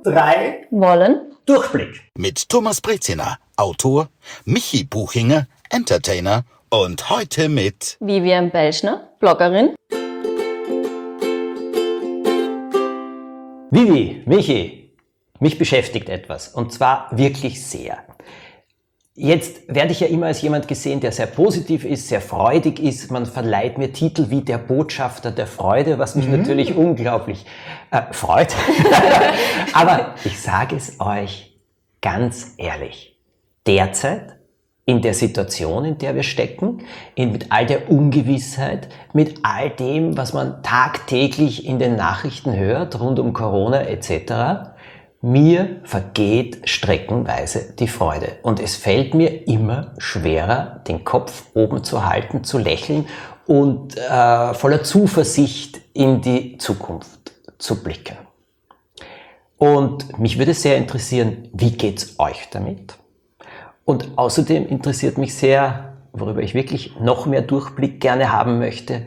3 wollen Durchblick. Mit Thomas Breziner, Autor, Michi Buchinger, Entertainer und heute mit Vivian Belschner, Bloggerin. Vivi, Michi, mich beschäftigt etwas und zwar wirklich sehr. Jetzt werde ich ja immer als jemand gesehen, der sehr positiv ist, sehr freudig ist. Man verleiht mir Titel wie der Botschafter der Freude, was mich natürlich unglaublich freut. Aber ich sage es euch ganz ehrlich. Derzeit, in der Situation, in der wir stecken, mit all der Ungewissheit, mit all dem, was man tagtäglich in den Nachrichten hört, rund um Corona etc., mir vergeht streckenweise die Freude und es fällt mir immer schwerer, den Kopf oben zu halten, zu lächeln und voller Zuversicht in die Zukunft zu blicken. Und mich würde sehr interessieren, wie geht's euch damit? Und außerdem interessiert mich sehr, worüber ich wirklich noch mehr Durchblick gerne haben möchte,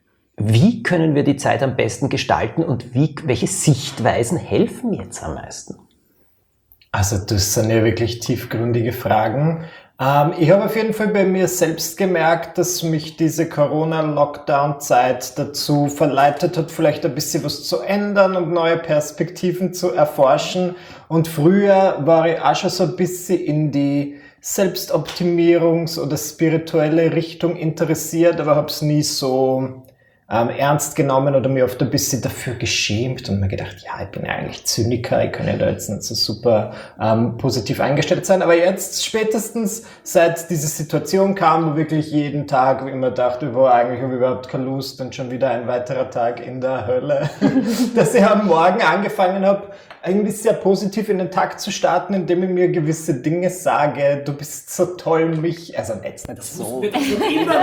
wie können wir die Zeit am besten gestalten und welche Sichtweisen helfen jetzt am meisten? Also das sind ja wirklich tiefgründige Fragen. Ich habe auf jeden Fall bei mir selbst gemerkt, dass mich diese Corona-Lockdown-Zeit dazu verleitet hat, vielleicht ein bisschen was zu ändern und neue Perspektiven zu erforschen. Und früher war ich auch schon so ein bisschen in die Selbstoptimierungs- oder spirituelle Richtung interessiert, aber habe es nie so ernst genommen oder mir oft ein bisschen dafür geschämt und mir gedacht, ja, ich bin ja eigentlich Zyniker, ich kann ja da jetzt nicht so super positiv eingestellt sein. Aber jetzt spätestens, seit diese Situation kam, wo wirklich jeden Tag wie immer dachte, eigentlich habe ich überhaupt keine Lust und schon wieder ein weiterer Tag in der Hölle, dass ich am Morgen angefangen habe, eigentlich sehr positiv in den Tag zu starten, indem ich mir gewisse Dinge sage, du bist so toll, mich, also jetzt nicht so. Das musst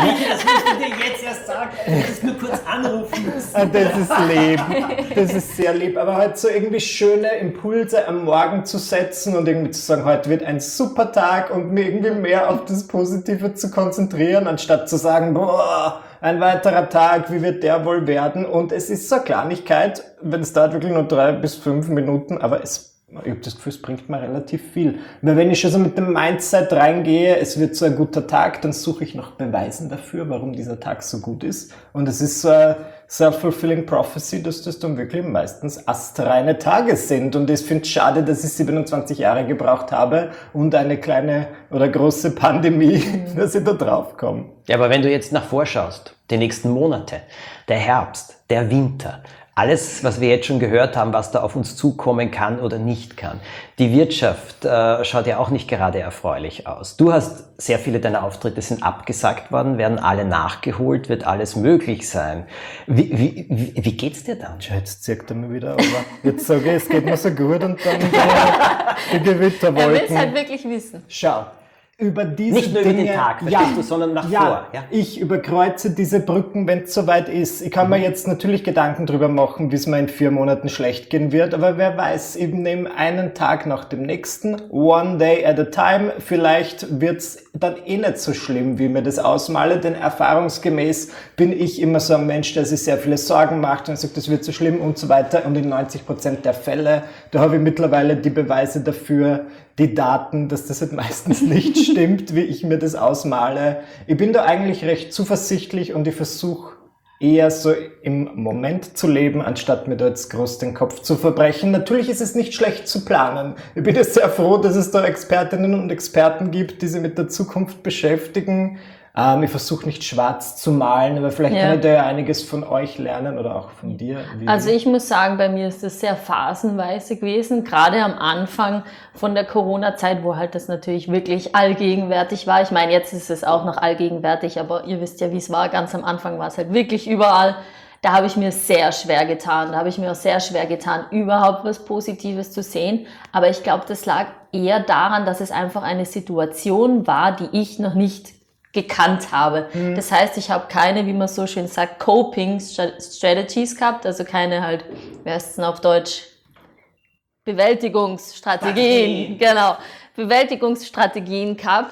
du dir jetzt erst sagen, das ist nur kurz anrufen müssen. Das ist lieb, das ist sehr lieb, aber halt so irgendwie schöne Impulse am Morgen zu setzen und irgendwie zu sagen, heute wird ein super Tag und mir irgendwie mehr auf das Positive zu konzentrieren, anstatt zu sagen, boah, ein weiterer Tag, wie wird der wohl werden? Und es ist so eine Kleinigkeit, wenn es dauert wirklich nur 3 bis 5 Minuten, aber ich habe das Gefühl, es bringt mir relativ viel. Weil wenn ich schon so mit dem Mindset reingehe, es wird so ein guter Tag, dann suche ich nach Beweisen dafür, warum dieser Tag so gut ist. Und es ist so eine self-fulfilling prophecy, dass das dann wirklich meistens astreine Tage sind. Und ich finde es schade, dass ich 27 Jahre gebraucht habe und eine kleine oder große Pandemie, dass ich da drauf komme. Ja, aber wenn du jetzt nach vorschaust, die nächsten Monate, der Herbst, der Winter, alles, was wir jetzt schon gehört haben, was da auf uns zukommen kann oder nicht kann. Die Wirtschaft schaut ja auch nicht gerade erfreulich aus. Du hast sehr viele deiner Auftritte sind abgesagt worden, werden alle nachgeholt, wird alles möglich sein. Wie geht's dir dann? Ja, jetzt zirkt er mir wieder, aber jetzt sage ich, es geht mir so gut und dann die Gewitterwolken. Er will es halt wirklich wissen. Schau. Über diese Nicht nur Dinge, über den Tag, verstehst du, sondern nach vor. Ja? Ich überkreuze diese Brücken, wenn es soweit ist. Ich kann mir jetzt natürlich Gedanken drüber machen, wie es mir in 4 Monaten schlecht gehen wird, aber wer weiß, ich nehme einen Tag nach dem nächsten, one day at a time. Vielleicht wird's dann eh nicht so schlimm, wie ich mir das ausmale, denn erfahrungsgemäß bin ich immer so ein Mensch, der sich sehr viele Sorgen macht und sagt, das wird so schlimm und so weiter. Und in 90% der Fälle, da habe ich mittlerweile die Beweise dafür, die Daten, dass das halt meistens nicht stimmt, wie ich mir das ausmale. Ich bin da eigentlich recht zuversichtlich und ich versuche eher so im Moment zu leben, anstatt mir da jetzt groß den Kopf zu verbrechen. Natürlich ist es nicht schlecht zu planen. Ich bin jetzt sehr froh, dass es da Expertinnen und Experten gibt, die sich mit der Zukunft beschäftigen. Ich versuche nicht schwarz zu malen, aber vielleicht kann ich da ja einiges von euch lernen oder auch von dir. Also ich muss sagen, bei mir ist das sehr phasenweise gewesen, gerade am Anfang von der Corona-Zeit, wo halt das natürlich wirklich allgegenwärtig war. Ich meine, jetzt ist es auch noch allgegenwärtig, aber ihr wisst ja, wie es war. Ganz am Anfang war es halt wirklich überall. Da habe ich mir sehr schwer getan. Da habe ich mir auch sehr schwer getan, überhaupt was Positives zu sehen. Aber ich glaube, das lag eher daran, dass es einfach eine Situation war, die ich noch nicht gekannt habe. Das heißt, ich habe keine, wie man so schön sagt, Coping Strategies gehabt, also keine halt, wie heißt es denn auf Deutsch? Bewältigungsstrategien, genau, Bewältigungsstrategien gehabt.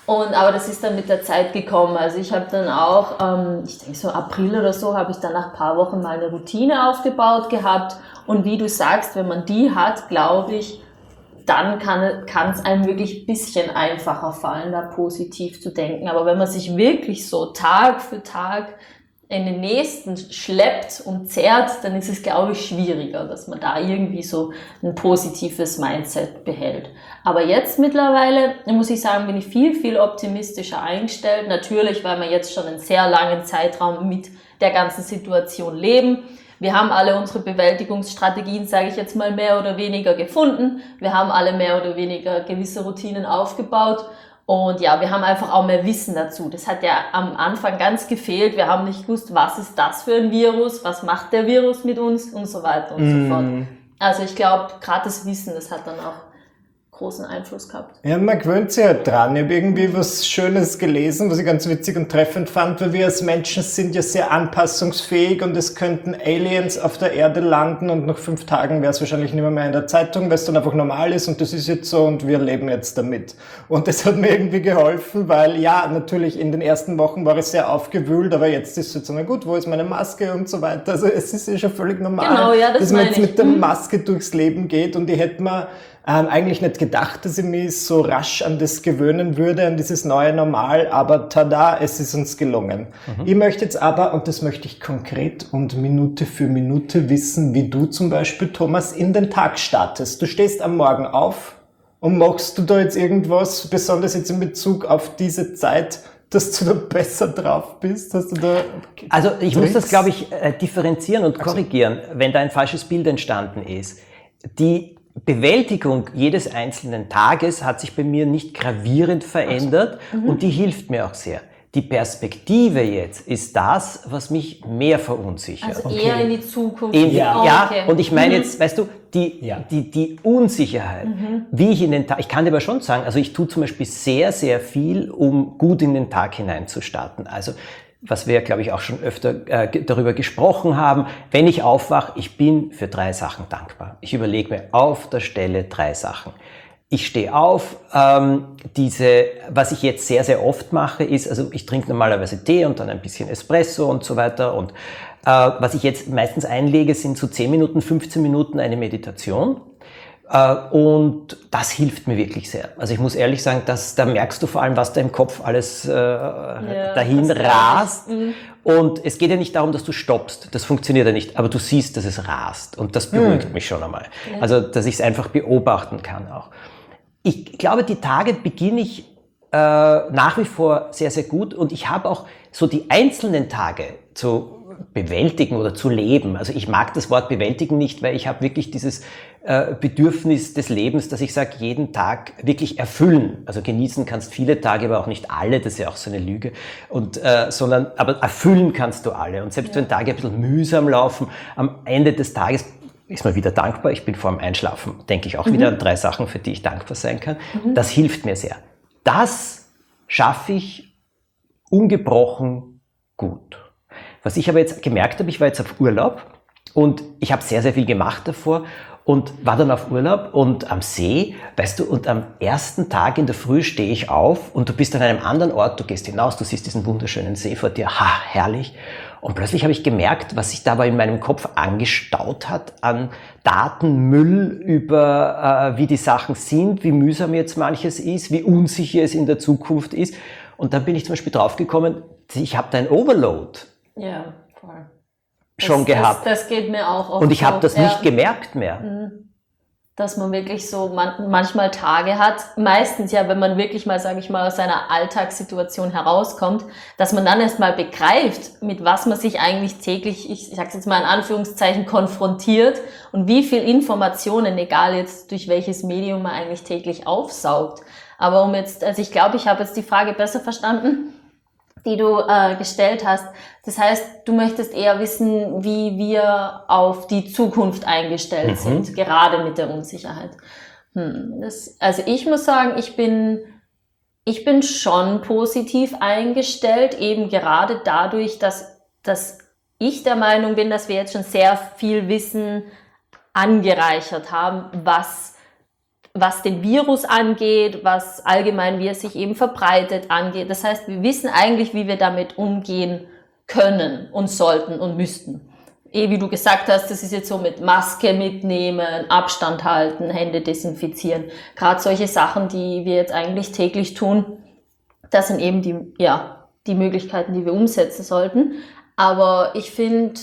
Aber das ist dann mit der Zeit gekommen. Also ich habe dann auch, ich denke so April oder so, habe ich dann nach ein paar Wochen mal eine Routine aufgebaut gehabt. Und wie du sagst, wenn man die hat, glaube ich, dann kann es einem wirklich ein bisschen einfacher fallen, da positiv zu denken. Aber wenn man sich wirklich so Tag für Tag in den nächsten schleppt und zerrt, dann ist es, glaube ich, schwieriger, dass man da irgendwie so ein positives Mindset behält. Aber jetzt mittlerweile, muss ich sagen, bin ich viel, viel optimistischer eingestellt. Natürlich, weil wir jetzt schon einen sehr langen Zeitraum mit der ganzen Situation leben. Wir haben alle unsere Bewältigungsstrategien, sage ich jetzt mal, mehr oder weniger gefunden. Wir haben alle mehr oder weniger gewisse Routinen aufgebaut. Und ja, wir haben einfach auch mehr Wissen dazu. Das hat ja am Anfang ganz gefehlt. Wir haben nicht gewusst, was ist das für ein Virus, was macht der Virus mit uns und so weiter und so fort. Also ich glaube, gerade das Wissen, das hat dann auch großen Einfluss gehabt. Ja, man gewöhnt sich halt dran. Ich habe irgendwie was Schönes gelesen, was ich ganz witzig und treffend fand, weil wir als Menschen sind ja sehr anpassungsfähig und es könnten Aliens auf der Erde landen und nach 5 Tagen wäre es wahrscheinlich nicht mehr in der Zeitung, weil es dann einfach normal ist und das ist jetzt so und wir leben jetzt damit. Und das hat mir irgendwie geholfen, weil ja, natürlich in den ersten Wochen war es sehr aufgewühlt, aber jetzt ist es jetzt einmal gut, wo ist meine Maske und so weiter. Also es ist ja schon völlig normal, genau, ja, dass man jetzt mit der Maske durchs Leben geht und ich hätte mir eigentlich nicht gedacht, dass ich mich so rasch an das gewöhnen würde, an dieses neue Normal, aber tada, es ist uns gelungen. Ich möchte jetzt aber, und das möchte ich konkret und Minute für Minute wissen, wie du zum Beispiel, Thomas, in den Tag startest. Du stehst am Morgen auf und machst du da jetzt irgendwas, besonders jetzt in Bezug auf diese Zeit, dass du da besser drauf bist? Hast du da Also ich muss das, Tricks? glaube ich, differenzieren und korrigieren, wenn da ein falsches Bild entstanden ist. Die Bewältigung jedes einzelnen Tages hat sich bei mir nicht gravierend verändert und die hilft mir auch sehr. Die Perspektive jetzt ist das, was mich mehr verunsichert. Also eher in die Zukunft. Ja, okay. und ich meine jetzt, weißt du, die Unsicherheit, wie ich in den Tag, ich kann dir aber schon sagen, also ich tue zum Beispiel sehr, sehr viel, um gut in den Tag hineinzustarten. Also was wir, glaube ich, auch schon öfter darüber gesprochen haben, wenn ich aufwache, ich bin für 3 Sachen dankbar. Ich überlege mir auf der Stelle 3 Sachen. Ich stehe auf, was ich jetzt sehr, sehr oft mache, ist, also ich trinke normalerweise Tee und dann ein bisschen Espresso und so weiter und was ich jetzt meistens einlege, sind so 10 Minuten, 15 Minuten eine Meditation. Und das hilft mir wirklich sehr. Also ich muss ehrlich sagen, da merkst du vor allem, was da im Kopf alles dahin rast. Und es geht ja nicht darum, dass du stoppst. Das funktioniert ja nicht. Aber du siehst, dass es rast. Und das beruhigt mich schon einmal. Ja. Also, dass ich es einfach beobachten kann auch. Ich glaube, die Tage beginne ich nach wie vor sehr, sehr gut. Und ich habe auch so die einzelnen Tage zu bewältigen oder zu leben. Also ich mag das Wort bewältigen nicht, weil ich habe wirklich dieses Bedürfnis des Lebens, dass ich sage, jeden Tag wirklich erfüllen. Also genießen kannst viele Tage, aber auch nicht alle, das ist ja auch so eine Lüge. Und aber erfüllen kannst du alle. Und selbst wenn Tage ein bisschen mühsam laufen, am Ende des Tages ist man wieder dankbar. Ich bin vor dem Einschlafen, denke ich auch wieder an 3 Sachen, für die ich dankbar sein kann. Das hilft mir sehr. Das schaffe ich ungebrochen gut. Was ich aber jetzt gemerkt habe, ich war jetzt auf Urlaub und ich habe sehr, sehr viel gemacht davor und war dann auf Urlaub und am See, weißt du, und am ersten Tag in der Früh stehe ich auf und du bist an einem anderen Ort, du gehst hinaus, du siehst diesen wunderschönen See vor dir, herrlich. Und plötzlich habe ich gemerkt, was sich dabei in meinem Kopf angestaut hat an Datenmüll über wie die Sachen sind, wie mühsam jetzt manches ist, wie unsicher es in der Zukunft ist. Und dann bin ich zum Beispiel draufgekommen, ich habe da ein Overload. Ja, voll. Schon gehabt. Das geht mir auch oft. Und ich habe so, das nicht gemerkt mehr. Dass man wirklich so manchmal Tage hat, meistens ja, wenn man wirklich mal, sage ich mal, aus seiner Alltagssituation herauskommt, dass man dann erst mal begreift, mit was man sich eigentlich täglich, ich sage jetzt mal in Anführungszeichen, konfrontiert und wie viel Informationen, egal jetzt durch welches Medium man eigentlich täglich aufsaugt. Aber also ich glaube, ich habe jetzt die Frage besser verstanden, die du gestellt hast. Das heißt, du möchtest eher wissen, wie wir auf die Zukunft eingestellt sind, gerade mit der Unsicherheit. Also ich muss sagen, ich bin schon positiv eingestellt, eben gerade dadurch, dass ich der Meinung bin, dass wir jetzt schon sehr viel Wissen angereichert haben, was was den Virus angeht, was allgemein, wie er sich eben verbreitet angeht. Das heißt, wir wissen eigentlich, wie wir damit umgehen können und sollten und müssten. Wie du gesagt hast, das ist jetzt so mit Maske mitnehmen, Abstand halten, Hände desinfizieren. Gerade solche Sachen, die wir jetzt eigentlich täglich tun, das sind eben die Möglichkeiten, die wir umsetzen sollten. Aber ich finde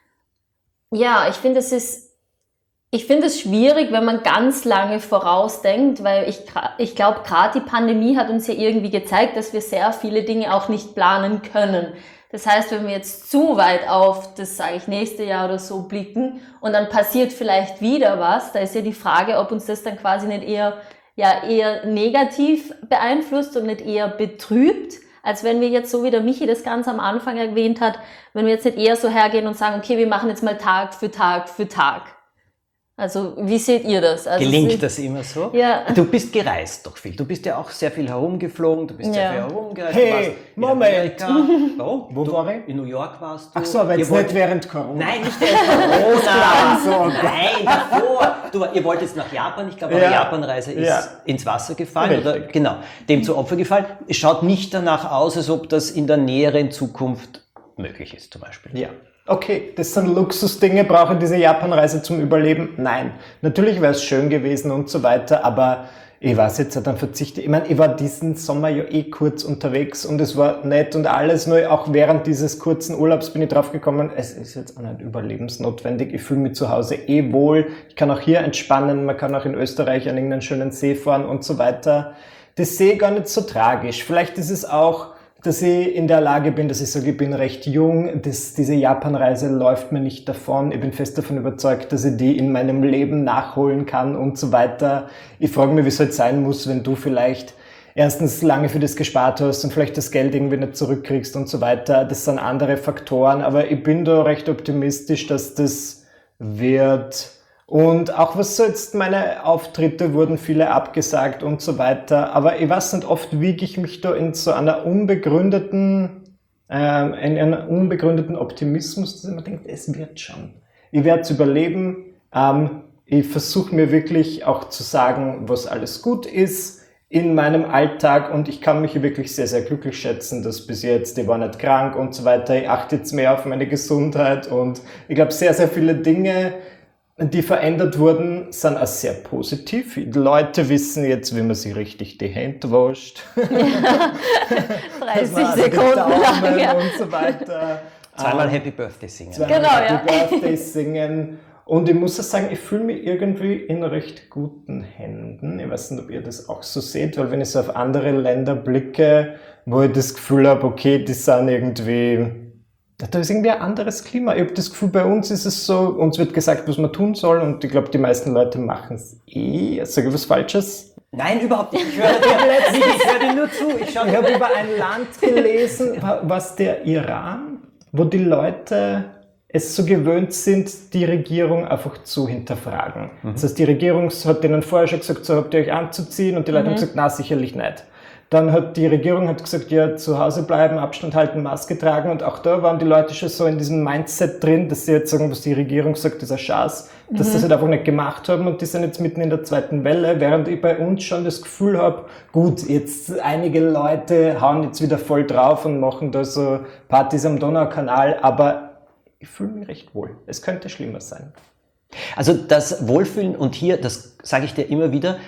es schwierig, wenn man ganz lange vorausdenkt, weil ich glaube, gerade die Pandemie hat uns ja irgendwie gezeigt, dass wir sehr viele Dinge auch nicht planen können. Das heißt, wenn wir jetzt zu weit auf das, sage ich, nächste Jahr oder so blicken und dann passiert vielleicht wieder was, da ist ja die Frage, ob uns das dann quasi nicht eher negativ beeinflusst und nicht eher betrübt, als wenn wir jetzt, so wie der Michi das ganz am Anfang erwähnt hat, wenn wir jetzt nicht eher so hergehen und sagen, okay, wir machen jetzt mal Tag für Tag für Tag. Also, wie seht ihr das? Also, gelingt das immer so? Ja. Du bist gereist doch viel. Du bist ja auch sehr viel herumgeflogen, du bist sehr viel herumgereist. Hey, du warst in Moment. Amerika. Warum? Wo war ich? In New York warst du. Ach so, aber jetzt nicht während Corona. Nein, nicht während Corona. So, okay. Nein, davor. Ihr wollt jetzt nach Japan, ich glaube, eure Japanreise ist ins Wasser gefallen. Richtig. Oder genau, dem zu Opfer gefallen. Es schaut nicht danach aus, als ob das in der näheren Zukunft möglich ist, zum Beispiel. Ja. Okay, das sind Luxusdinge, brauche ich diese Japanreise zum Überleben? Nein. Natürlich wäre es schön gewesen und so weiter, aber ich weiß jetzt, dann verzichte ich. Ich meine, ich war diesen Sommer ja kurz unterwegs und es war nett und alles, nur auch während dieses kurzen Urlaubs bin ich drauf gekommen, es ist jetzt auch nicht überlebensnotwendig. Ich fühle mich zu Hause wohl. Ich kann auch hier entspannen, man kann auch in Österreich an irgendeinen schönen See fahren und so weiter. Das sehe ich gar nicht so tragisch. Vielleicht ist es auch, dass ich in der Lage bin, dass ich sage, ich bin recht jung, diese Japanreise läuft mir nicht davon. Ich bin fest davon überzeugt, dass ich die in meinem Leben nachholen kann und so weiter. Ich frage mich, wie es halt sein muss, wenn du vielleicht erstens lange für das gespart hast und vielleicht das Geld irgendwie nicht zurückkriegst und so weiter. Das sind andere Faktoren, aber ich bin da recht optimistisch, dass das wird. Und auch was so jetzt meine Auftritte wurden viele abgesagt und so weiter. Aber ich weiß nicht, oft wiege ich mich da in so einer unbegründeten Optimismus, dass man denkt, es wird schon. Ich werde es überleben. Ich versuche mir wirklich auch zu sagen, was alles gut ist in meinem Alltag und ich kann mich wirklich sehr, sehr glücklich schätzen, dass bis jetzt, ich war nicht krank und so weiter. Ich achte jetzt mehr auf meine Gesundheit und ich glaube, sehr, sehr viele Dinge, die verändert wurden, sind auch sehr positiv. Die Leute wissen jetzt, wie man sich richtig die Hände wascht. 30 Sekunden lang, ja. Und so weiter. Zweimal Happy Birthday singen. Happy Birthday singen. Und ich muss auch sagen, ich fühle mich irgendwie in recht guten Händen. Ich weiß nicht, ob ihr das auch so seht, weil wenn ich so auf andere Länder blicke, wo ich das Gefühl habe, okay, die sind irgendwie... Da ist irgendwie ein anderes Klima. Ich habe das Gefühl, bei uns ist es so, uns wird gesagt, was man tun soll und ich glaube, die meisten Leute machen es Sage ich was Falsches? Nein, überhaupt nicht. Ich höre dir nur zu. Ich habe über ein Land gelesen, was der Iran, wo die Leute es so gewöhnt sind, die Regierung einfach zu hinterfragen. Das heißt, die Regierung hat denen vorher schon gesagt, so habt ihr euch anzuziehen und die Leute haben gesagt, na, sicherlich nicht. Dann hat die Regierung gesagt, ja, zu Hause bleiben, Abstand halten, Maske tragen und auch da waren die Leute schon so in diesem Mindset drin, dass sie jetzt sagen, was die Regierung sagt, ist ein Schatz, dass sie das einfach nicht gemacht haben und die sind jetzt mitten in der zweiten Welle, während ich bei uns schon das Gefühl habe, gut, jetzt einige Leute hauen jetzt wieder voll drauf und machen da so Partys am Donaukanal, aber ich fühle mich recht wohl. Es könnte schlimmer sein. Also das Wohlfühlen und hier, das sage ich dir immer wieder,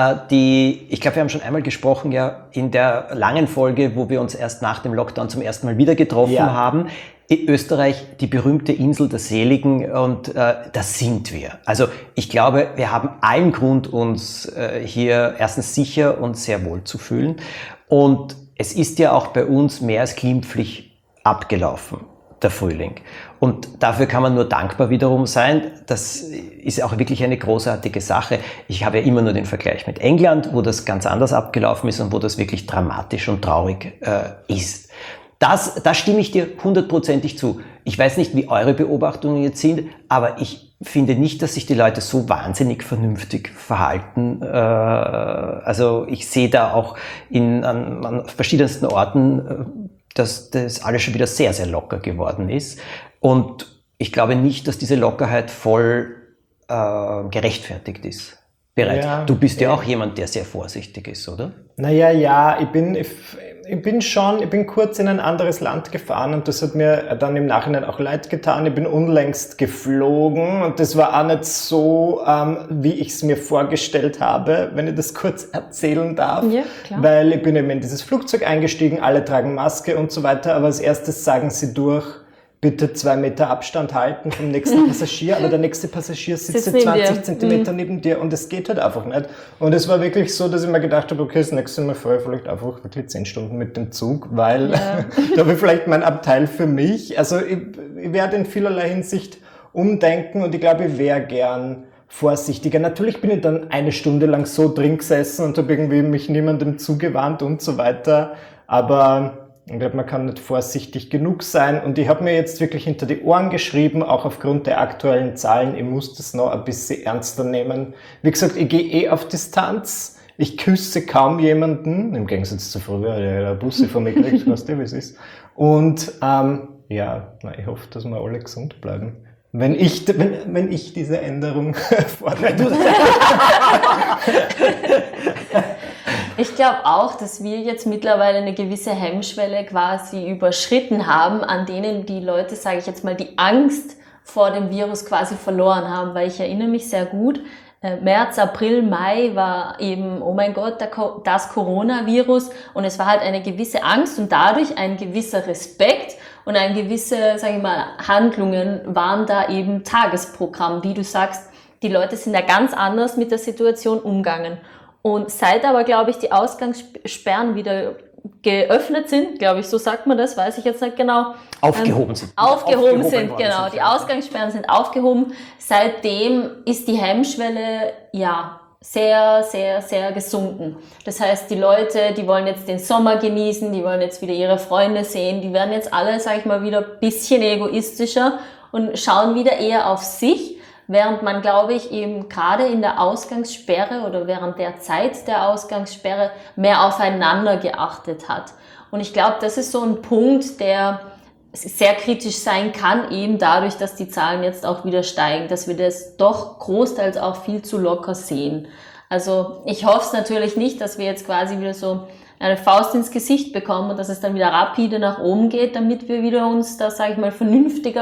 ich glaube, wir haben schon einmal gesprochen, ja, in der langen Folge, wo wir uns erst nach dem Lockdown zum ersten Mal wieder getroffen haben. In Österreich, die berühmte Insel der Seligen und das sind wir. Also ich glaube, wir haben allen Grund, uns hier erstens sicher und sehr wohl zu fühlen. Und es ist ja auch bei uns mehr als glimpflich abgelaufen, der Frühling. Und dafür kann man nur dankbar wiederum sein. Das ist auch wirklich eine großartige Sache. Ich habe ja immer nur den Vergleich mit England, wo das ganz anders abgelaufen ist und wo das wirklich dramatisch und traurig ist. Da stimme ich dir 100%ig zu. Ich weiß nicht, wie eure Beobachtungen jetzt sind, aber ich finde nicht, dass sich die Leute so wahnsinnig vernünftig verhalten. Also ich sehe da auch an verschiedensten Orten, dass das alles schon wieder sehr, sehr locker geworden ist. Und ich glaube nicht, dass diese Lockerheit voll gerechtfertigt ist. bereit. Ja, Du bist ja auch jemand, der sehr vorsichtig ist, oder? Naja, ja, ich bin kurz in ein anderes Land gefahren und das hat mir dann im Nachhinein auch leid getan. Ich bin unlängst geflogen und das war auch nicht so, wie ich es mir vorgestellt habe, wenn ich das kurz erzählen darf. Ja, klar. Weil ich bin eben in dieses Flugzeug eingestiegen, alle tragen Maske und so weiter, aber als erstes sagen sie durch, bitte 2 Meter Abstand halten vom nächsten Passagier, aber der nächste Passagier sitzt Sitzt neben 20 dir. Zentimeter neben dir und es geht halt einfach nicht. Und es war wirklich so, dass ich mir gedacht habe, okay, das nächste Mal fahre ich vielleicht einfach wirklich 10 Stunden mit dem Zug, weil da habe ich vielleicht mein Abteil für mich. Also ich werde in vielerlei Hinsicht umdenken und ich glaube, ich wäre gern vorsichtiger. Natürlich bin ich dann 1 Stunde lang so drin gesessen und habe irgendwie mich niemandem zugewandt und so weiter, aber ich glaube, man kann nicht vorsichtig genug sein und ich habe mir jetzt wirklich hinter die Ohren geschrieben, auch aufgrund der aktuellen Zahlen, ich muss das noch ein bisschen ernster nehmen. Wie gesagt, ich gehe auf Distanz, ich küsse kaum jemanden, im Gegensatz zu früher, der eine Busse von mir kriegt, weißt du, wie es ist. Und ich hoffe, dass wir alle gesund bleiben. Wenn ich diese Änderung fordere. Ich glaube auch, dass wir jetzt mittlerweile eine gewisse Hemmschwelle quasi überschritten haben, an denen die Leute, sage ich jetzt mal, die Angst vor dem Virus quasi verloren haben, weil ich erinnere mich sehr gut, März, April, Mai war eben, oh mein Gott, das Coronavirus und es war halt eine gewisse Angst und dadurch ein gewisser Respekt und ein gewisse, sage ich mal, Handlungen waren da eben Tagesprogramm, wie du sagst, die Leute sind da ganz anders mit der Situation umgegangen. Und seit aber, glaube ich, die Ausgangssperren wieder geöffnet sind, glaube ich, so sagt man das, weiß ich jetzt nicht genau. Aufgehoben sind. Aufgehoben sind, genau. Die Ausgangssperren sind aufgehoben. Seitdem ist die Hemmschwelle, sehr, sehr, sehr gesunken. Das heißt, die Leute, die wollen jetzt den Sommer genießen, die wollen jetzt wieder ihre Freunde sehen, die werden jetzt alle, sage ich mal, wieder ein bisschen egoistischer und schauen wieder eher auf sich. Während man, glaube ich, eben gerade in der Ausgangssperre oder während der Zeit der Ausgangssperre mehr aufeinander geachtet hat. Und ich glaube, das ist so ein Punkt, der sehr kritisch sein kann, eben dadurch, dass die Zahlen jetzt auch wieder steigen, dass wir das doch großteils auch viel zu locker sehen. Also ich hoffe es natürlich nicht, dass wir jetzt quasi wieder so eine Faust ins Gesicht bekommen und dass es dann wieder rapide nach oben geht, damit wir wieder uns da, sage ich mal, vernünftiger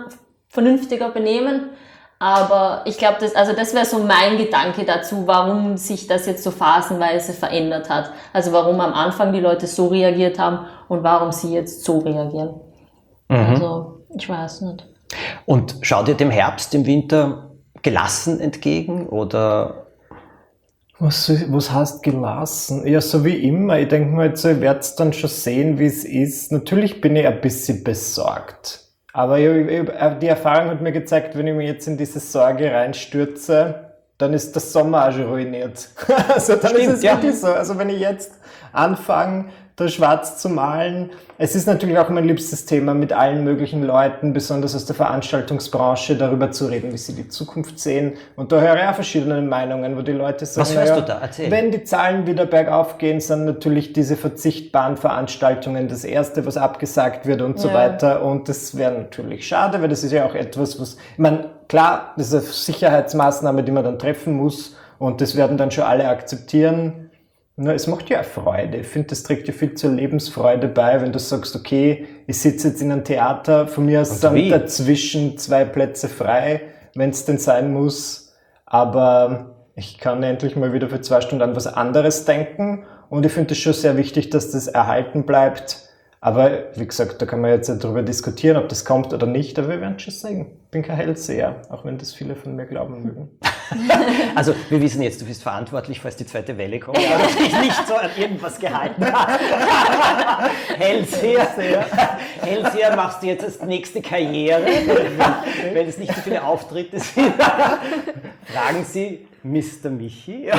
benehmen. Aber ich glaube, das wäre so mein Gedanke dazu, warum sich das jetzt so phasenweise verändert hat. Also warum am Anfang die Leute so reagiert haben und warum sie jetzt so reagieren. Also ich weiß nicht. Und schaut ihr dem Herbst, dem Winter gelassen entgegen oder? Was heißt gelassen? Ja, so wie immer. Ich denke mal, jetzt, ihr werdet dann schon sehen, wie es ist. Natürlich bin ich ein bisschen besorgt. Aber die Erfahrung hat mir gezeigt, wenn ich mich jetzt in diese Sorge reinstürze, dann ist der Sommer auch schon ruiniert. Also dann ist es wirklich so. Also wenn ich jetzt anfange, da schwarz zu malen. Es ist natürlich auch mein liebstes Thema, mit allen möglichen Leuten, besonders aus der Veranstaltungsbranche, darüber zu reden, wie sie die Zukunft sehen. Und da höre ich auch verschiedene Meinungen, wo die Leute sagen, was hörst du da? Erzähl. Wenn die Zahlen wieder bergauf gehen, sind natürlich diese verzichtbaren Veranstaltungen das Erste, was abgesagt wird und so weiter. Und das wäre natürlich schade, weil das ist ja auch etwas, ich meine, klar, das ist eine Sicherheitsmaßnahme, die man dann treffen muss und das werden dann schon alle akzeptieren. Na, es macht ja auch Freude. Ich finde, das trägt ja viel zur Lebensfreude bei, wenn du sagst, okay, ich sitze jetzt in einem Theater, von mir aus sind dazwischen 2 Plätze frei, wenn es denn sein muss. Aber ich kann endlich mal wieder für 2 Stunden an was anderes denken. Und ich finde es schon sehr wichtig, dass das erhalten bleibt. Aber wie gesagt, da kann man jetzt darüber diskutieren, ob das kommt oder nicht. Aber wir werden schon sehen. Ich bin kein Hellseher, auch wenn das viele von mir glauben mögen. Also wir wissen jetzt, du bist verantwortlich, falls die zweite Welle kommt, aber dass ich nicht so an irgendwas gehalten habe. Hellseher machst du jetzt als nächste Karriere, wenn es nicht so viele Auftritte sind. Fragen Sie Mr. Michi.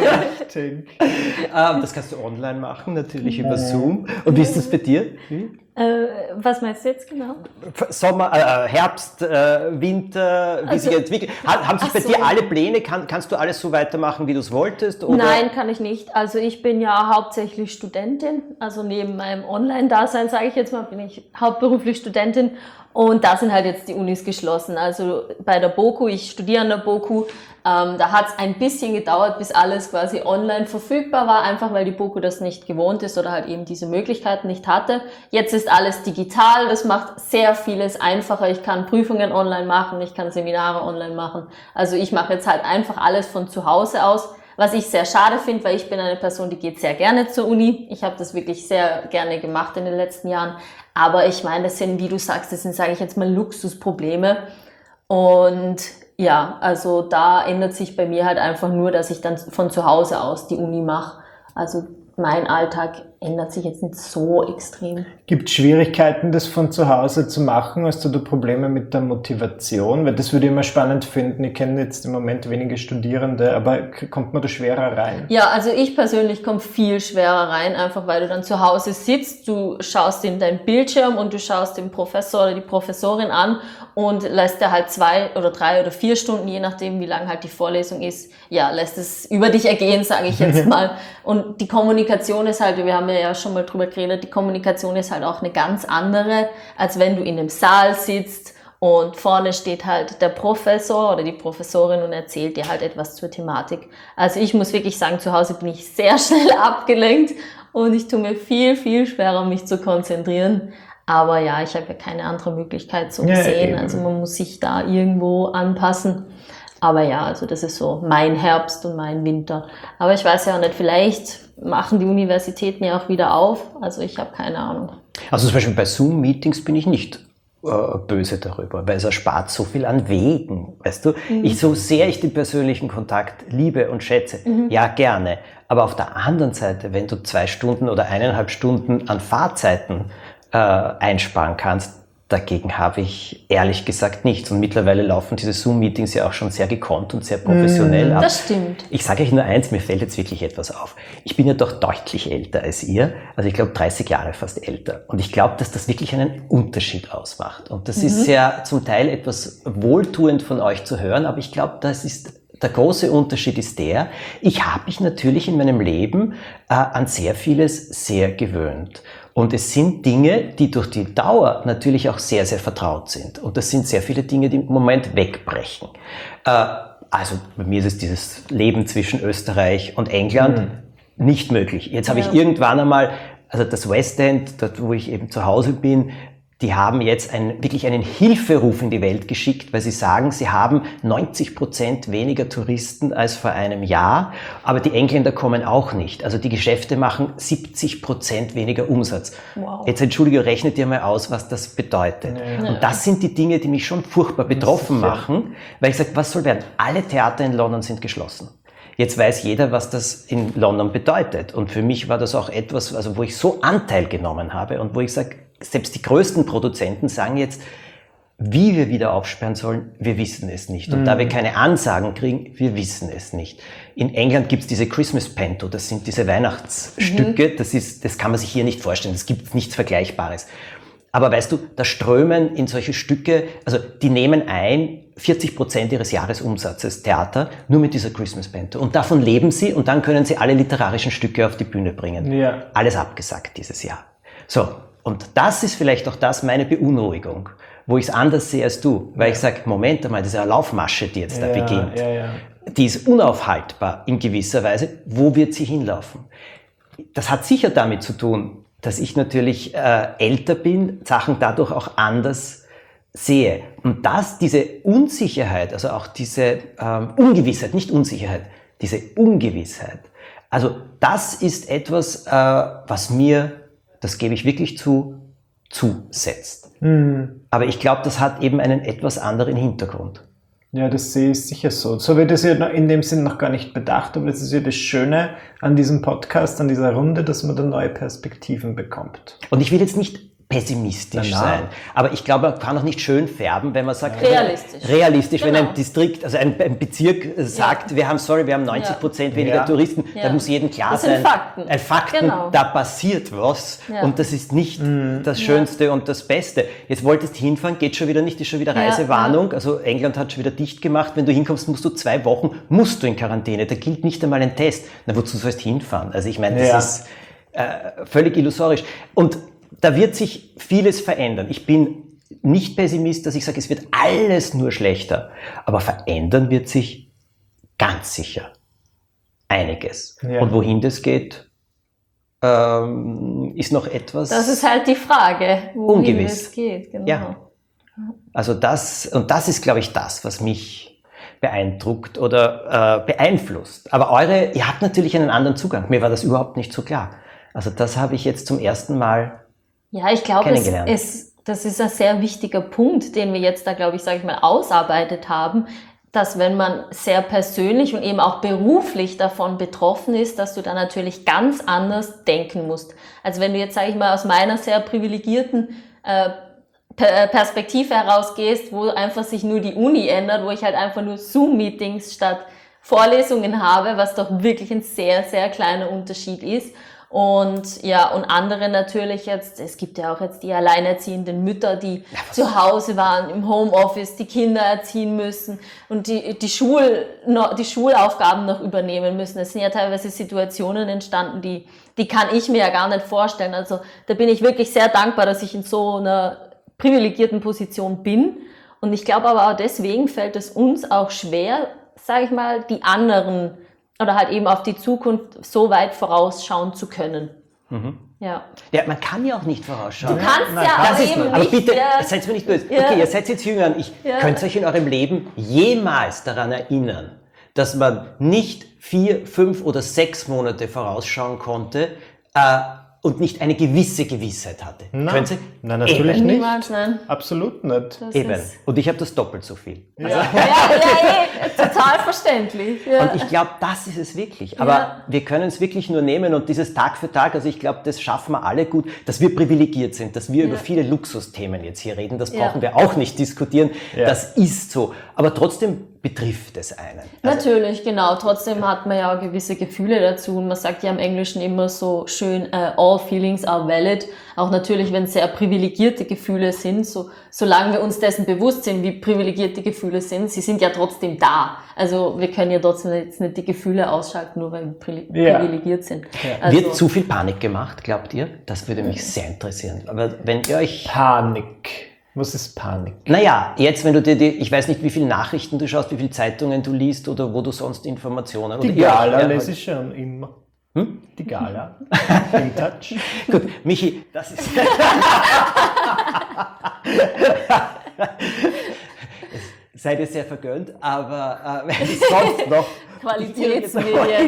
Das kannst du online machen, natürlich über Zoom. Und wie ist das bei dir? Was meinst du jetzt genau? Sommer, Herbst, Winter, wie sich entwickelt. Haben sich bei dir alle Pläne? Kannst du alles so weitermachen, wie du es wolltest? Oder? Nein, kann ich nicht. Also ich bin ja hauptsächlich Studentin. Also neben meinem Online-Dasein, sage ich jetzt mal, bin ich hauptberuflich Studentin. Und da sind halt jetzt die Unis geschlossen. Also bei der BOKU, ich studiere an der BOKU, da hat es ein bisschen gedauert, bis alles quasi online verfügbar war, einfach weil die BOKU das nicht gewohnt ist oder halt eben diese Möglichkeiten nicht hatte. Jetzt ist alles digital, das macht sehr vieles einfacher. Ich kann Prüfungen online machen, ich kann Seminare online machen. Also ich mache jetzt halt einfach alles von zu Hause aus, was ich sehr schade finde, weil ich bin eine Person, die geht sehr gerne zur Uni. Ich habe das wirklich sehr gerne gemacht in den letzten Jahren. Aber ich meine, das sind, wie du sagst, das sind, sage ich jetzt mal, Luxusprobleme. Und ja, also da ändert sich bei mir halt einfach nur, dass ich dann von zu Hause aus die Uni mache. Also mein Alltag ändert sich jetzt nicht so extrem. Gibt es Schwierigkeiten, das von zu Hause zu machen? Hast du da Probleme mit der Motivation? Weil das würde ich immer spannend finden. Ich kenne jetzt im Moment wenige Studierende, aber kommt man da schwerer rein? Ja, also ich persönlich komme viel schwerer rein, einfach weil du dann zu Hause sitzt, du schaust in deinen Bildschirm und du schaust den Professor oder die Professorin an und lässt dir halt 2 oder 3 oder 4 Stunden, je nachdem wie lang halt die Vorlesung ist, ja, lässt es über dich ergehen, sage ich jetzt mal. Und die Kommunikation ist halt, wir haben ja schon mal drüber geredet, die Kommunikation ist halt auch eine ganz andere, als wenn du in einem Saal sitzt und vorne steht halt der Professor oder die Professorin und erzählt dir halt etwas zur Thematik. Also ich muss wirklich sagen, zu Hause bin ich sehr schnell abgelenkt und ich tue mir viel, viel schwerer, mich zu konzentrieren. Aber ja, ich habe ja keine andere Möglichkeit so gesehen. Also man muss sich da irgendwo anpassen. Aber ja, also das ist so mein Herbst und mein Winter. Aber ich weiß ja auch nicht, vielleicht machen die Universitäten ja auch wieder auf. Also ich habe keine Ahnung. Also zum Beispiel bei Zoom-Meetings bin ich nicht böse darüber, weil es erspart so viel an Wegen, weißt du? So sehr ich den persönlichen Kontakt liebe und schätze, ja gerne. Aber auf der anderen Seite, wenn du 2 Stunden oder 1,5 Stunden an Fahrzeiten einsparen kannst, dagegen habe ich ehrlich gesagt nichts. Und mittlerweile laufen diese Zoom-Meetings ja auch schon sehr gekonnt und sehr professionell ab. Das stimmt. Ich sage euch nur eins, mir fällt jetzt wirklich etwas auf. Ich bin ja doch deutlich älter als ihr. Also ich glaube 30 Jahre fast älter. Und ich glaube, dass das wirklich einen Unterschied ausmacht. Und das ist ja zum Teil etwas wohltuend von euch zu hören. Aber ich glaube, der große Unterschied ist der, ich habe mich natürlich in meinem Leben an sehr vieles sehr gewöhnt. Und es sind Dinge, die durch die Dauer natürlich auch sehr, sehr vertraut sind. Und das sind sehr viele Dinge, die im Moment wegbrechen. Also bei mir ist es dieses Leben zwischen Österreich und England nicht möglich. Jetzt habe ich irgendwann einmal, also das West End, dort wo ich eben zu Hause bin, die haben jetzt wirklich einen Hilferuf in die Welt geschickt, weil sie sagen, sie haben 90% weniger Touristen als vor einem Jahr, aber die Engländer kommen auch nicht. Also die Geschäfte machen 70% weniger Umsatz. Wow. Jetzt entschuldige, rechnet ihr mal aus, was das bedeutet. Ja. Und das sind die Dinge, die mich schon furchtbar betroffen machen, weil ich sage, was soll werden? Alle Theater in London sind geschlossen. Jetzt weiß jeder, was das in London bedeutet. Und für mich war das auch etwas, also wo ich so Anteil genommen habe und wo ich sage, selbst die größten Produzenten sagen jetzt, wie wir wieder aufsperren sollen, wir wissen es nicht. Und da wir keine Ansagen kriegen, wir wissen es nicht. In England gibt's diese Christmas Panto, das sind diese Weihnachtsstücke, das kann man sich hier nicht vorstellen, es gibt nichts Vergleichbares. Aber weißt du, da strömen in solche Stücke, also die nehmen ein 40% ihres Jahresumsatzes Theater, nur mit dieser Christmas Panto. Und davon leben sie und dann können sie alle literarischen Stücke auf die Bühne bringen. Ja. Alles abgesagt dieses Jahr. So. Und das ist vielleicht auch meine Beunruhigung, wo ich es anders sehe als du, weil ich sage, Moment einmal, diese Laufmasche, die jetzt da beginnt, die ist unaufhaltbar in gewisser Weise. Wo wird sie hinlaufen? Das hat sicher damit zu tun, dass ich natürlich älter bin, Sachen dadurch auch anders sehe. Und diese Unsicherheit, also auch diese Ungewissheit, nicht Unsicherheit, diese Ungewissheit, also das ist etwas, was mir, das gebe ich wirklich zusetzt. Aber ich glaube, das hat eben einen etwas anderen Hintergrund. Ja, das sehe ich sicher so. So wird es ja in dem Sinn noch gar nicht bedacht, aber das ist ja das Schöne an diesem Podcast, an dieser Runde, dass man da neue Perspektiven bekommt. Und ich will jetzt nicht pessimistisch sein. Aber ich glaube, man kann auch nicht schön färben, wenn man sagt... Realistisch, genau. Wenn ein Distrikt, also ein Bezirk sagt, wir haben 90% weniger Touristen, dann muss jedem klar sein, ein Fakten, da passiert was und das ist nicht das Schönste und das Beste. Jetzt wolltest du hinfahren, geht schon wieder nicht, ist schon wieder Reisewarnung, also England hat schon wieder dicht gemacht, wenn du hinkommst, musst du 2 Wochen, in Quarantäne, da gilt nicht einmal ein Test. Na, wozu sollst du hinfahren? Also ich meine, das ist völlig illusorisch. Und da wird sich vieles verändern. Ich bin nicht Pessimist, dass ich sage, es wird alles nur schlechter. Aber verändern wird sich ganz sicher einiges. Ja. Und wohin das geht, ist noch etwas Das ist halt die Frage, wohin ungewiss. es geht. Genau. Ja. Also das ist, glaube ich, das, was mich beeindruckt oder beeinflusst. Aber ihr habt natürlich einen anderen Zugang. Mir war das überhaupt nicht so klar. Also das habe ich jetzt zum ersten Mal Ja, ich glaube, kennengelernt. das ist ein sehr wichtiger Punkt, den wir jetzt da, glaube ich, sage ich mal, ausarbeitet haben, dass wenn man sehr persönlich und eben auch beruflich davon betroffen ist, dass du da natürlich ganz anders denken musst. Also wenn du jetzt, sage ich mal, aus meiner sehr privilegierten Perspektive herausgehst, wo einfach sich nur die Uni ändert, wo ich halt einfach nur Zoom-Meetings statt Vorlesungen habe, was doch wirklich ein sehr, sehr kleiner Unterschied ist. Und ja, und andere natürlich jetzt, es gibt ja auch jetzt die alleinerziehenden Mütter, die zu Hause waren, im Homeoffice, die Kinder erziehen müssen und die Schulaufgaben noch übernehmen müssen. Es sind ja teilweise Situationen entstanden, die kann ich mir ja gar nicht vorstellen. Also da bin ich wirklich sehr dankbar, dass ich in so einer privilegierten Position bin. Und ich glaube aber auch deswegen fällt es uns auch schwer, sage ich mal, die anderen oder halt eben auf die Zukunft so weit vorausschauen zu können. Ja. Ja, man kann ja auch nicht vorausschauen. Du kannst Nein, ja Das auch ist eben aber nicht. bitte, Ja. seid mir nicht böse. Ja. Okay, ihr seid jetzt jünger und könnt ihr euch in eurem Leben jemals daran erinnern, dass man nicht 4, 5 oder 6 Monate vorausschauen konnte und nicht eine gewisse Gewissheit hatte? Könnt ihr? Nein, natürlich Eben. nicht. Niemals, nein. Absolut nicht. Das Eben. ist- Und ich habe das doppelt so viel. Ja, total verständlich. Ja. Und ich glaube, das ist es wirklich. Aber Ja. wir können es wirklich nur nehmen und dieses Tag für Tag, also ich glaube, das schaffen wir alle gut, dass wir privilegiert sind, dass wir über viele Luxusthemen jetzt hier reden, das brauchen wir auch nicht diskutieren. Ja. Das ist so. Aber trotzdem betrifft es einen. Also, Natürlich, genau. Trotzdem hat man ja auch gewisse Gefühle dazu. Und man sagt ja im Englischen immer so schön, all feelings are valid. Auch natürlich, wenn es sehr privilegierte Gefühle sind, solange wir uns dessen bewusst sind, wie privilegierte Gefühle sind, sie sind ja trotzdem da. Also wir können ja trotzdem jetzt nicht die Gefühle ausschalten, nur weil wir privilegiert sind. Also, wird zu viel Panik gemacht, glaubt ihr? Das würde mich sehr interessieren. Aber wenn ihr euch... Panik. Was ist Panik? Naja, jetzt, wenn du ich weiß nicht, wie viele Nachrichten du schaust, wie viele Zeitungen du liest oder wo du sonst Informationen... Die oder Gala ja, lese ich schon immer. Die Gala. In Touch. Gut, Michi, das ist... Seid ihr sehr vergönnt, aber wenn es sonst noch... Qualitätsmedien.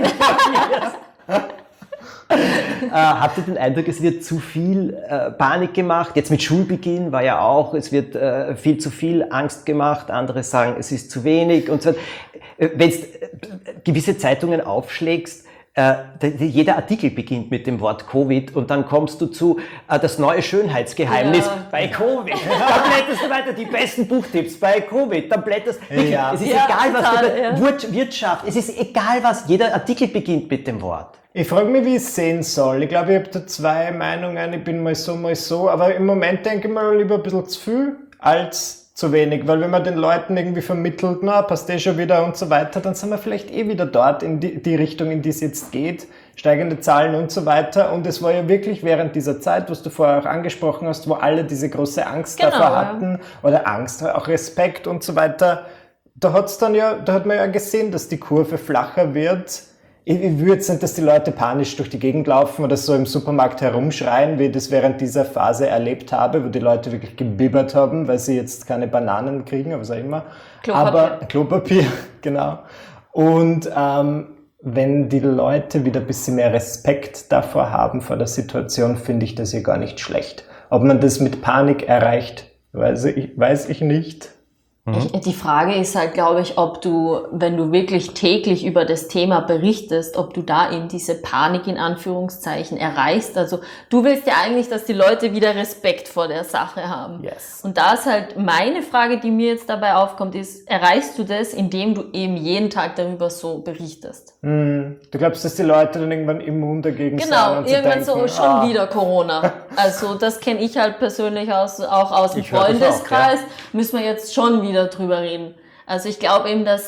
Habt ihr den Eindruck, es wird zu viel Panik gemacht? Jetzt mit Schulbeginn war ja auch, es wird viel zu viel Angst gemacht. Andere sagen, es ist zu wenig und so. Wenn du gewisse Zeitungen aufschlägst, jeder Artikel beginnt mit dem Wort Covid und dann kommst du zu das neue Schönheitsgeheimnis bei Covid. Dann blätterst du weiter die besten Buchtipps bei Covid. Dann blätterst Ja. Es ist Ja, egal, was total, du Wirtschaft, es ist egal was, jeder Artikel beginnt mit dem Wort. Ich frage mich, wie ich es sehen soll. Ich glaube, ich habe da zwei Meinungen. Ich bin mal so. Aber im Moment denke ich mal lieber ein bisschen zu viel als zu wenig. Weil wenn man den Leuten irgendwie vermittelt, na, passt eh schon wieder und so weiter, dann sind wir vielleicht eh wieder dort in die Richtung, in die es jetzt geht. Steigende Zahlen und so weiter. Und es war ja wirklich während dieser Zeit, was du vorher auch angesprochen hast, wo alle diese große Angst Genau, davor ja. hatten. Oder Angst, auch Respekt und so weiter. Da hat man ja gesehen, dass die Kurve flacher wird. Ich würde jetzt nicht, dass die Leute panisch durch die Gegend laufen oder so im Supermarkt herumschreien, wie ich das während dieser Phase erlebt habe, wo die Leute wirklich gebibbert haben, weil sie jetzt keine Bananen kriegen, oder was auch immer. Klopapier. Aber Klopapier, genau. Und wenn die Leute wieder ein bisschen mehr Respekt davor haben, vor der Situation, finde ich das ja gar nicht schlecht. Ob man das mit Panik erreicht, weiß ich nicht. Die Frage ist halt, glaube ich, ob du, wenn du wirklich täglich über das Thema berichtest, ob du da eben diese Panik in Anführungszeichen erreichst. Also du willst ja eigentlich, dass die Leute wieder Respekt vor der Sache haben. Yes. Und da ist halt meine Frage, die mir jetzt dabei aufkommt, ist, erreichst du das, indem du eben jeden Tag darüber so berichtest? Du glaubst, dass die Leute dann irgendwann immun dagegen sind? Genau, und irgendwann denken, so schon wieder Corona. Also das kenne ich halt persönlich auch aus dem Ich höre das auch, Freundeskreis. Müssen wir jetzt schon wieder drüber reden. Also ich glaube eben, dass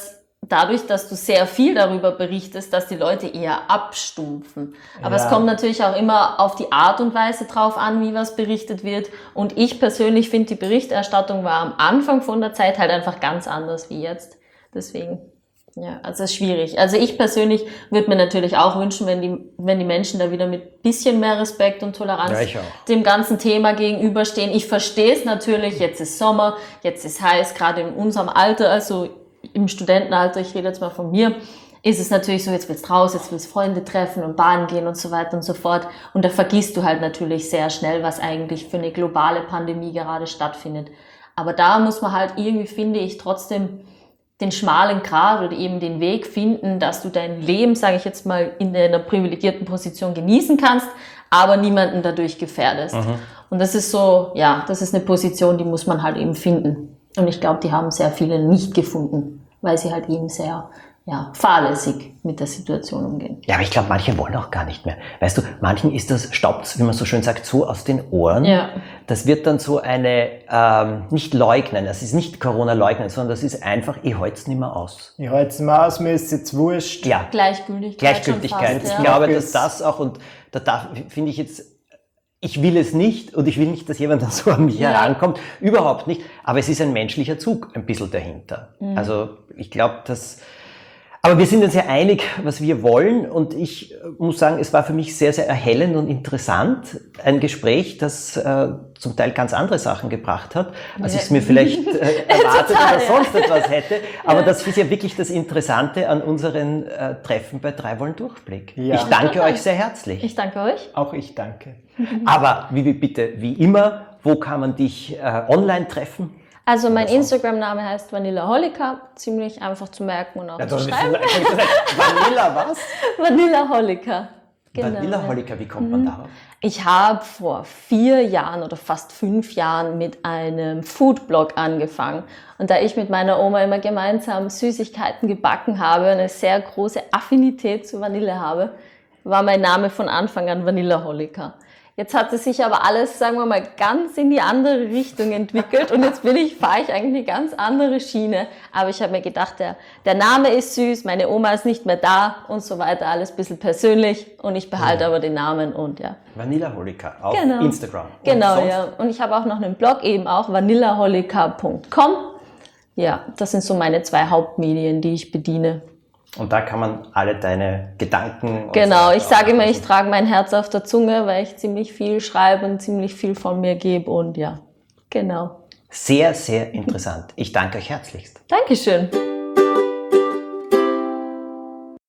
dadurch, dass du sehr viel darüber berichtest, dass die Leute eher abstumpfen. Aber es kommt natürlich auch immer auf die Art und Weise drauf an, wie was berichtet wird. Und ich persönlich finde, die Berichterstattung war am Anfang von der Zeit halt einfach ganz anders wie jetzt. Deswegen, ja, also es ist schwierig. Also ich persönlich würde mir natürlich auch wünschen, wenn die Menschen da wieder mit bisschen mehr Respekt und Toleranz dem ganzen Thema gegenüberstehen. Ich verstehe es natürlich, jetzt ist Sommer, jetzt ist heiß, gerade in unserem Alter, also im Studentenalter, ich rede jetzt mal von mir, ist es natürlich so, jetzt willst du raus, jetzt willst du Freunde treffen und baden gehen und so weiter und so fort. Und da vergisst du halt natürlich sehr schnell, was eigentlich für eine globale Pandemie gerade stattfindet. Aber da muss man halt irgendwie, finde ich, trotzdem den schmalen Grat oder eben den Weg finden, dass du dein Leben, sage ich jetzt mal, in einer privilegierten Position genießen kannst, aber niemanden dadurch gefährdest. Und das ist so, ja, das ist eine Position, die muss man halt eben finden. Und ich glaube, die haben sehr viele nicht gefunden, weil sie halt eben sehr fahrlässig mit der Situation umgehen. Ja, aber ich glaube, manche wollen auch gar nicht mehr. Weißt du, manchen ist das, staubt, wie man so schön sagt, so aus den Ohren. Ja. Das wird dann so eine, nicht leugnen, das ist nicht Corona leugnen, sondern das ist einfach, ich halte es nicht mehr aus. Ich halte es nicht mehr aus, mir ist jetzt wurscht. Ja. Gleichgültigkeit. Fast, ich glaube, dass das auch, und da finde ich jetzt, ich will es nicht und ich will nicht, dass jemand dann so an mich herankommt. Überhaupt nicht. Aber es ist ein menschlicher Zug ein bisschen dahinter. Also ich glaube, aber wir sind uns ja einig, was wir wollen, und ich muss sagen, es war für mich sehr, sehr erhellend und interessant. Ein Gespräch, das zum Teil ganz andere Sachen gebracht hat, als ich es mir vielleicht erwartet oder sonst etwas hätte. Aber das ist ja wirklich das Interessante an unseren Treffen bei 3 Wollen Durchblick. Ja. Ich danke euch sehr herzlich. Ich danke euch. Auch ich danke. Aber wie immer, wo kann man dich online treffen? Also mein Instagram-Name heißt Vanillaholiker, ziemlich einfach zu merken und auch zu schreiben. Vanilla was? Vanillaholiker. Genau, Vanillaholiker, wie kommt man darauf? Ich habe vor 4 Jahren oder fast 5 Jahren mit einem Foodblog angefangen. Und da ich mit meiner Oma immer gemeinsam Süßigkeiten gebacken habe und eine sehr große Affinität zu Vanille habe, war mein Name von Anfang an Vanillaholiker. Jetzt hat es sich aber alles, sagen wir mal, ganz in die andere Richtung entwickelt und jetzt fahre ich eigentlich eine ganz andere Schiene. Aber ich habe mir gedacht, der Name ist süß, meine Oma ist nicht mehr da und so weiter, alles ein bisschen persönlich, und ich behalte aber den Namen und ja. Vanillaholiker auf Instagram. Und genau, sonst? ja. Und ich habe auch noch einen Blog, eben auch vanillaholiker.com. Ja, das sind so meine 2 Hauptmedien, die ich bediene. Und da kann man alle deine Gedanken... Genau, ich sage immer, ich trage mein Herz auf der Zunge, weil ich ziemlich viel schreibe und ziemlich viel von mir gebe, und ja, genau. Sehr, sehr interessant. Ich danke euch herzlichst. Dankeschön.